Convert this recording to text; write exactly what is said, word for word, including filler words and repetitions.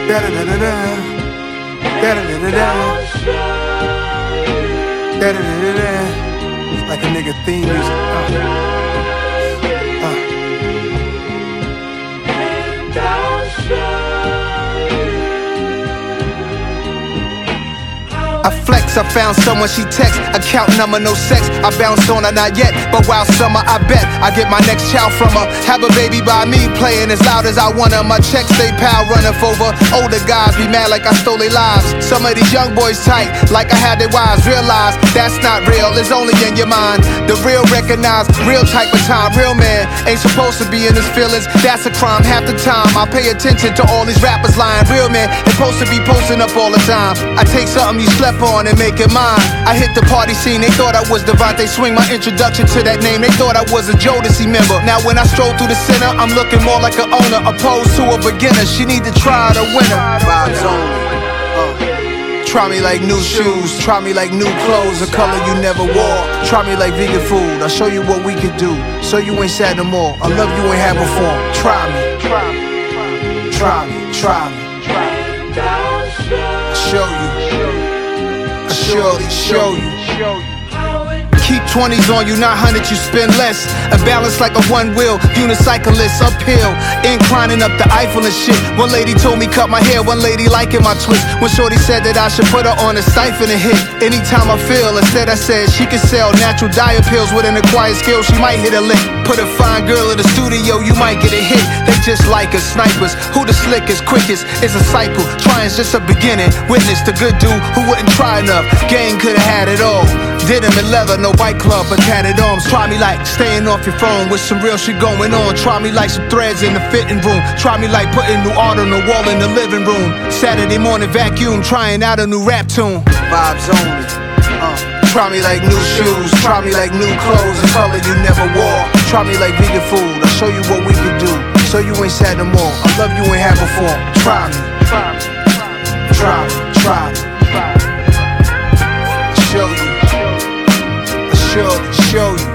Da da da da da. Da da da da da. Da da da da da. It's like a nigga theme music. Uh. I flex, I found someone she text, account number no sex, I bounced on her not yet, but while summer I bet I get my next child from her, have a baby by me, playing as loud as I want her, my checks they pal running over, older guys be mad like I stole their lives, some of these young boys tight, like I had their wives, realize that's not real, it's only in your mind, the real recognize, real type of time, real man, ain't supposed to be in his feelings, that's a crime, half the time, I pay attention to all these rappers lying, real man, ain't supposed to be posting up all the time, I take something you slept on and make it mine. I hit the party scene, they thought I was Devontae Swing. My introduction to that name, they thought I was a Jodeci member. Now when I stroll through the center, I'm looking more like an owner opposed to a beginner. She need to try the winner. Vibes only. Uh. Try me like new shoes, try me like new clothes, a color you never wore. Try me like vegan food, I'll show you what we can do. So you ain't sad no more, I love you ain't had before. Try me, try me, try me, try me. I'll show you. Surely show you. Keep twenties on you, not hundreds you spend less. A balance like a one wheel unicyclist uphill, inclining up the Eiffel and shit. One lady told me cut my hair, one lady liking my twist. One shorty said that I should put her on a stifle and hit. Anytime I feel, instead I said she could sell natural diet pills with an acquired skill. She might hit a lick. Put a fine girl in the studio, you might get a hit. They just like us, snipers. Who the slickest, quickest? It's a cycle. Trying's just a beginning. Witness the good dude who wouldn't try enough. Gang could've had it all. Did him in leather, no bike club, but tatted arms. Try me like staying off your phone with some real shit going on. Try me like some threads in the fitting room. Try me like putting new art on the wall in the living room. Saturday morning vacuum, trying out a new rap tune. Vibes only. Uh. Try me like new shoes, try me like new clothes, a color you never wore. Try me like vegan food, I'll show you what we can do. So you ain't sad no more, I love you ain't had before. Try me, try me, try me, try me. I'll show you. Show you.